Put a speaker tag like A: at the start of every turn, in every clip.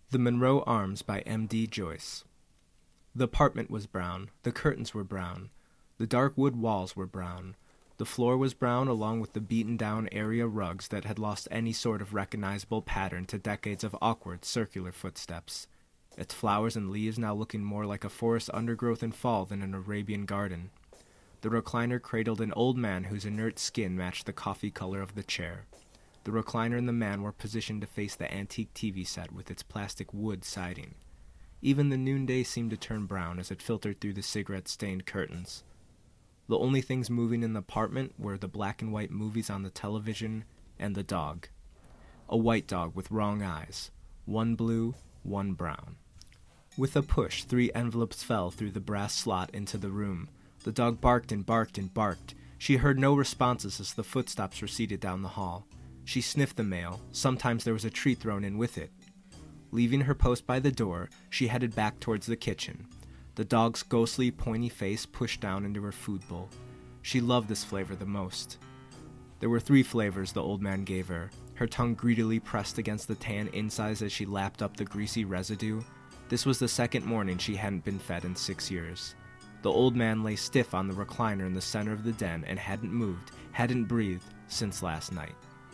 A: The Monroe Arms by M.D. Joyce. The apartment was brown, the curtains were brown, the dark wood walls were brown, the floor was brown along with the beaten-down area rugs that had lost any sort of recognizable pattern to decades of awkward, circular footsteps, its flowers and leaves now looking more like a forest undergrowth in fall than an Arabian garden. The recliner cradled an old man whose inert skin matched the coffee color of the chair. The recliner and the man were positioned to face the antique TV set with its plastic wood siding. Even the noonday seemed to turn brown as it filtered through the cigarette-stained curtains. The only things moving in the apartment were the black and white movies on the television and the dog. A white dog with wrong eyes, one blue, one brown. With a push, 3 envelopes fell through the brass slot into the room. The dog barked and barked and barked. She heard no responses as the footsteps receded down the hall. She sniffed the mail. Sometimes there was a treat thrown in with it. Leaving her post by the door, she headed back towards the kitchen. The dog's ghostly, pointy face pushed down into her food bowl. She loved this flavor the most. There were 3 flavors the old man gave her. Her tongue greedily pressed against the tan insides as she lapped up the greasy residue. This was the second morning she hadn't been fed in 6 years. The old man lay stiff on the recliner in the center of the den and hadn't moved, hadn't breathed, since last night.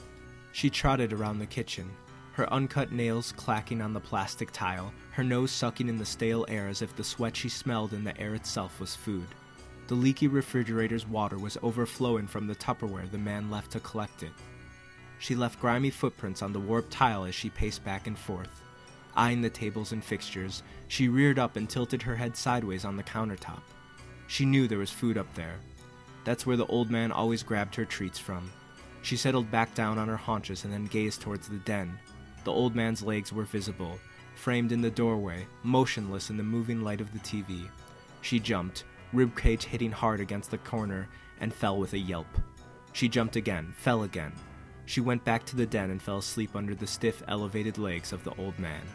A: She trotted around the kitchen, her uncut nails clacking on the plastic tile, her nose sucking in the stale air as if the sweat she smelled in the air itself was food. The leaky refrigerator's water was overflowing from the Tupperware the man left to collect it. She left grimy footprints on the warped tile as she paced back and forth. Eyeing the tables and fixtures, she reared up and tilted her head sideways on the countertop. She knew there was food up there. That's where the old man always grabbed her treats from. She settled back down on her haunches and then gazed towards the den. The old man's legs were visible, framed in the doorway, motionless in the moving light of the TV. She jumped, ribcage hitting hard against the corner, and fell with a yelp. She jumped again, fell again. She went back to the den and fell asleep under the stiff, elevated legs of the old man.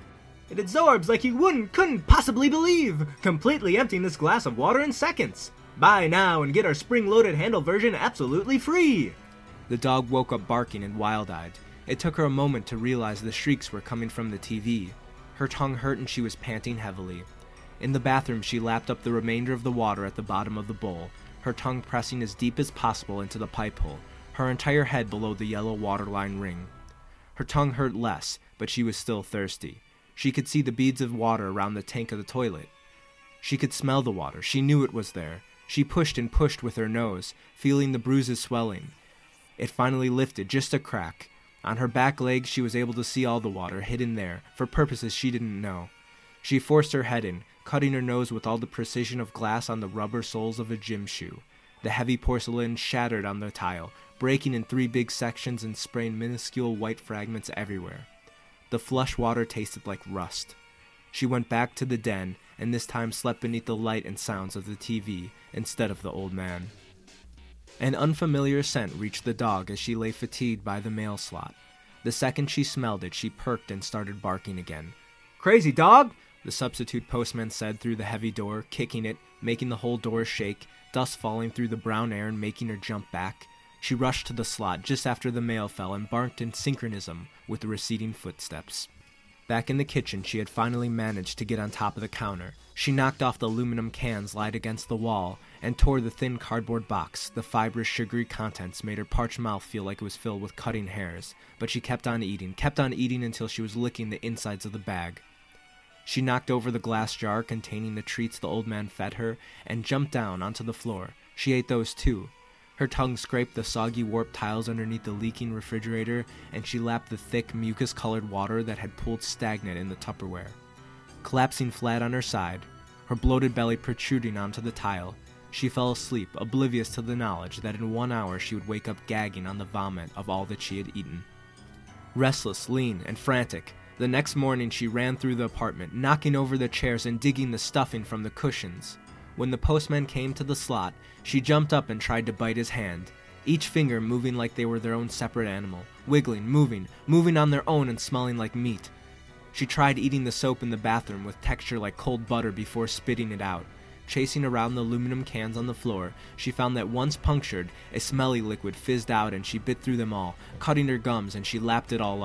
B: It absorbs like you couldn't possibly believe, completely emptying this glass of water in seconds. Buy now and get our spring-loaded handle version absolutely free.
A: The dog woke up barking and wild-eyed. It took her a moment to realize the shrieks were coming from the TV. Her tongue hurt and she was panting heavily. In the bathroom, she lapped up the remainder of the water at the bottom of the bowl, her tongue pressing as deep as possible into the pipe hole, her entire head below the yellow waterline ring. Her tongue hurt less, but she was still thirsty. She could see the beads of water around the tank of the toilet. She could smell the water. She knew it was there. She pushed and pushed with her nose, feeling the bruises swelling. It finally lifted, just a crack. On her back legs, she was able to see all the water hidden there, for purposes she didn't know. She forced her head in, cutting her nose with all the precision of glass on the rubber soles of a gym shoe. The heavy porcelain shattered on the tile, breaking in 3 big sections and spraying minuscule white fragments everywhere. The flush water tasted like rust. She went back to the den, and this time slept beneath the light and sounds of the TV, instead of the old man. An unfamiliar scent reached the dog as she lay fatigued by the mail slot. The second she smelled it, she perked and started barking again.
B: Crazy dog?
A: The substitute postman said through the heavy door, kicking it, making the whole door shake, dust falling through the brown air and making her jump back. She rushed to the slot just after the mail fell and barked in synchronism with the receding footsteps. Back in the kitchen, she had finally managed to get on top of the counter. She knocked off the aluminum cans lying against the wall and tore the thin cardboard box. The fibrous, sugary contents made her parched mouth feel like it was filled with cutting hairs, but she kept on eating until she was licking the insides of the bag. She knocked over the glass jar containing the treats the old man fed her and jumped down onto the floor. She ate those too. Her tongue scraped the soggy warped tiles underneath the leaking refrigerator, and she lapped the thick, mucus-colored water that had pooled stagnant in the Tupperware. Collapsing flat on her side, her bloated belly protruding onto the tile, she fell asleep, oblivious to the knowledge that in 1 hour she would wake up gagging on the vomit of all that she had eaten. Restless, lean, and frantic, the next morning she ran through the apartment, knocking over the chairs and digging the stuffing from the cushions. When the postman came to the slot, she jumped up and tried to bite his hand, each finger moving like they were their own separate animal, wiggling, moving on their own and smelling like meat. She tried eating the soap in the bathroom with texture like cold butter before spitting it out. Chasing around the aluminum cans on the floor, she found that once punctured, a smelly liquid fizzed out and she bit through them all, cutting her gums, and she lapped it all up.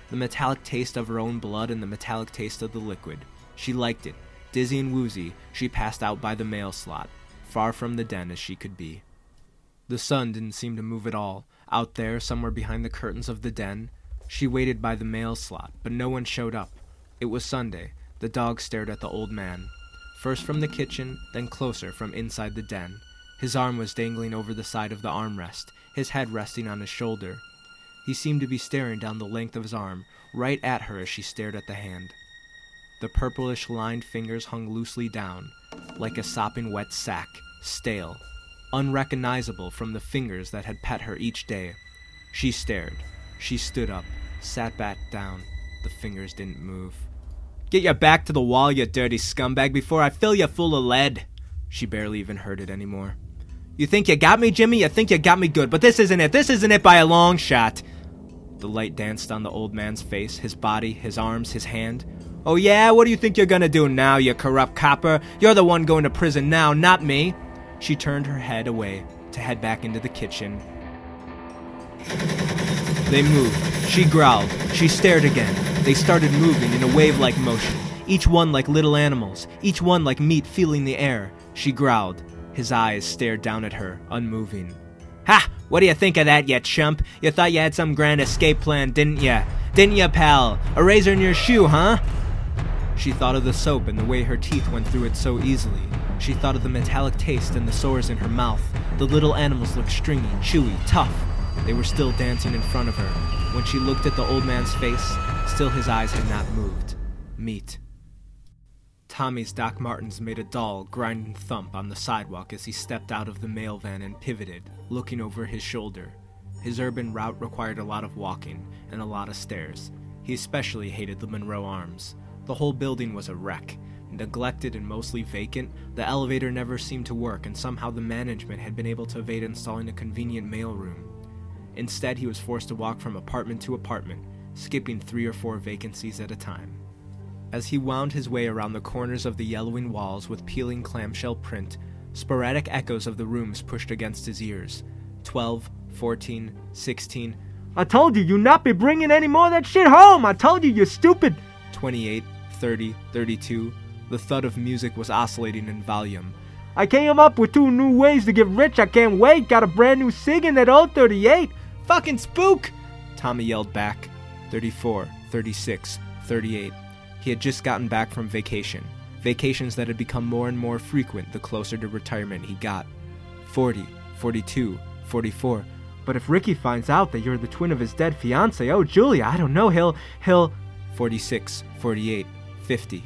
A: the metallic taste of her own blood and the metallic taste of the liquid. She liked it. Dizzy and woozy, she passed out by the mail slot, far from the den as she could be. The sun didn't seem to move at all. Out there, somewhere behind the curtains of the den, she waited by the mail slot, but no one showed up. It was Sunday. The dog stared at the old man, first from the kitchen, then closer from inside the den. His arm was dangling over the side of the armrest, his head resting on his shoulder. He seemed to be staring down the length of his arm, right at her as she stared at the hand. The purplish-lined fingers hung loosely down, like a sopping wet sack, stale, unrecognizable from the fingers that had pet her each day. She stared. She stood up, sat back down. The fingers didn't move. "Get your back to the wall, you dirty scumbag, before I fill you full of lead." She barely even heard it anymore. "You think you got me, Jimmy? You think you got me good, but this isn't it. This isn't it by a long shot." The light danced on the old man's face, his body, his arms, his hand. "Oh yeah? What do you think you're gonna do now, you corrupt copper? You're the one going to prison now, not me." She turned her head away to head back into the kitchen. They moved. She growled. She stared again. They started moving in a wave-like motion, each one like little animals, each one like meat feeling the air. She growled. His eyes stared down at her, unmoving. "Ha! What do you think of that, you chump? You thought you had some grand escape plan, didn't ya? Didn't ya, pal? A razor in your shoe, huh?" She thought of the soap and the way her teeth went through it so easily. She thought of the metallic taste and the sores in her mouth. The little animals looked stringy, chewy, tough. They were still dancing in front of her. When she looked at the old man's face, still his eyes had not moved. Meat. Tommy's Doc Martens made a dull, grinding thump on the sidewalk as he stepped out of the mail van and pivoted, looking over his shoulder. His urban route required a lot of walking and a lot of stairs. He especially hated the Monroe Arms. The whole building was a wreck. Neglected and mostly vacant, the elevator never seemed to work, and somehow the management had been able to evade installing a convenient mailroom. Instead, he was forced to walk from apartment to apartment, skipping 3 or 4 vacancies at a time. As he wound his way around the corners of the yellowing walls with peeling clamshell print, sporadic echoes of the rooms pushed against his ears. 12, 14, 16.
B: "I told you, you not be bringing any more of that shit home! I told you, you stupid!"
A: 28, 30, 32. The thud of music was oscillating in volume.
B: "I came up with 2 new ways to get rich. I can't wait. Got a brand new SIG in that old 38. Fucking spook!"
A: Tommy yelled back. 34, 36, 38. He had just gotten back from vacation. Vacations that had become more and more frequent the closer to retirement he got. 40, 42, 44.
B: "But if Ricky finds out that you're the twin of his dead fiancé, oh, Julia, I don't know, he'll...
A: 46, 48, 50.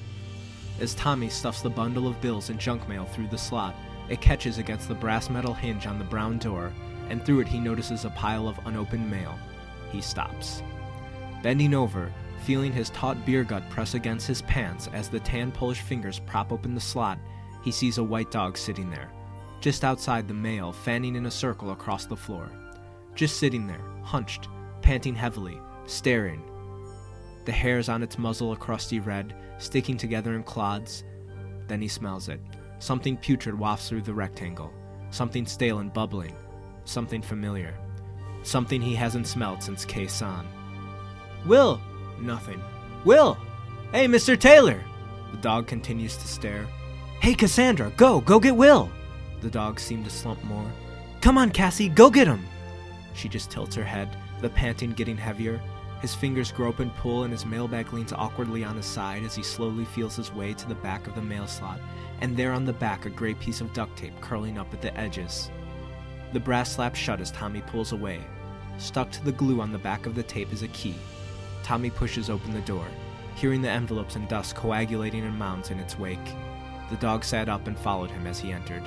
A: As Tommy stuffs the bundle of bills and junk mail through the slot, it catches against the brass metal hinge on the brown door, and through it he notices a pile of unopened mail. He stops. Bending over, feeling his taut beer gut press against his pants as the tan Polish fingers prop open the slot, he sees a white dog sitting there, just outside the mail, fanning in a circle across the floor. Just sitting there, hunched, panting heavily, staring. The hairs on its muzzle a crusty red, sticking together in clods. Then he smells it. Something putrid wafts through the rectangle. Something stale and bubbling. Something familiar. Something he hasn't smelled since Khe-Sanh.
B: "Will!"
A: Nothing.
B: "Will! Hey, Mr. Taylor!"
A: The dog continues to stare.
B: "Hey, Cassandra, go get Will!"
A: The dog seemed to slump more.
B: "Come on, Cassie, go get him!"
A: She just tilts her head, the panting getting heavier. His fingers grope and pull, and his mailbag leans awkwardly on his side as he slowly feels his way to the back of the mail slot, and there on the back a gray piece of duct tape curling up at the edges. The brass slaps shut as Tommy pulls away. Stuck to the glue on the back of the tape is a key. Tommy pushes open the door, hearing the envelopes and dust coagulating in mounds in its wake. The dog sat up and followed him as he entered.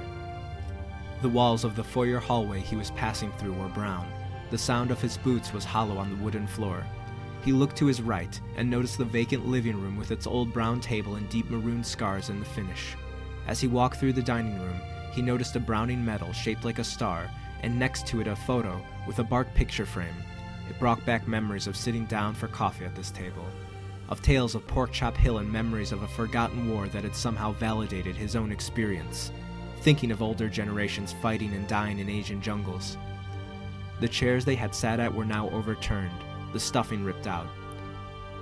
A: The walls of the foyer hallway he was passing through were brown. The sound of his boots was hollow on the wooden floor. He looked to his right and noticed the vacant living room with its old brown table and deep maroon scars in the finish. As he walked through the dining room, he noticed a Browning medal shaped like a star, and next to it a photo with a bark picture frame. It brought back memories of sitting down for coffee at this table, of tales of Pork Chop Hill and memories of a forgotten war that had somehow validated his own experience, thinking of older generations fighting and dying in Asian jungles. The chairs they had sat at were now overturned, the stuffing ripped out.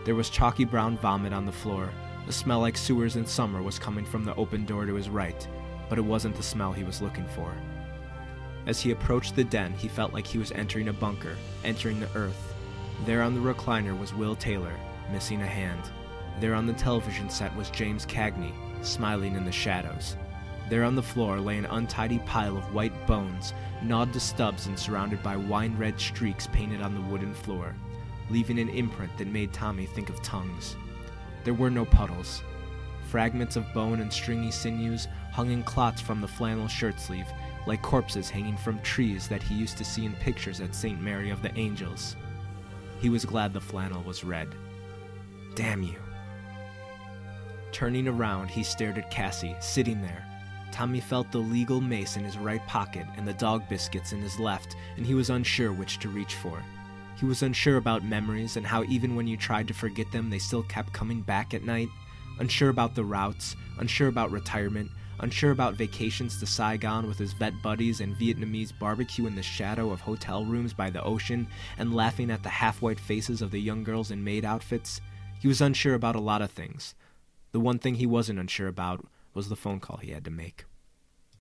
A: There was chalky brown vomit on the floor. A smell like sewers in summer was coming from the open door to his right, but it wasn't the smell he was looking for. As he approached the den, he felt like he was entering a bunker, entering the earth. There on the recliner was Will Taylor, missing a hand. There on the television set was James Cagney, smiling in the shadows. There on the floor lay an untidy pile of white bones, gnawed to stubs and surrounded by wine-red streaks painted on the wooden floor, leaving an imprint that made Tommy think of tongues. There were no puddles. Fragments of bone and stringy sinews hung in clots from the flannel shirt sleeve, like corpses hanging from trees that he used to see in pictures at St. Mary of the Angels. He was glad the flannel was red. Damn you. Turning around, he stared at Cassie, sitting there. Tommy felt the legal mace in his right pocket and the dog biscuits in his left, and he was unsure which to reach for. He was unsure about memories and how even when you tried to forget them, they still kept coming back at night. Unsure about the routes, unsure about retirement, unsure about vacations to Saigon with his vet buddies and Vietnamese barbecue in the shadow of hotel rooms by the ocean, and laughing at the half-white faces of the young girls in maid outfits. He was unsure about a lot of things. The one thing he wasn't unsure about was the phone call he had to make.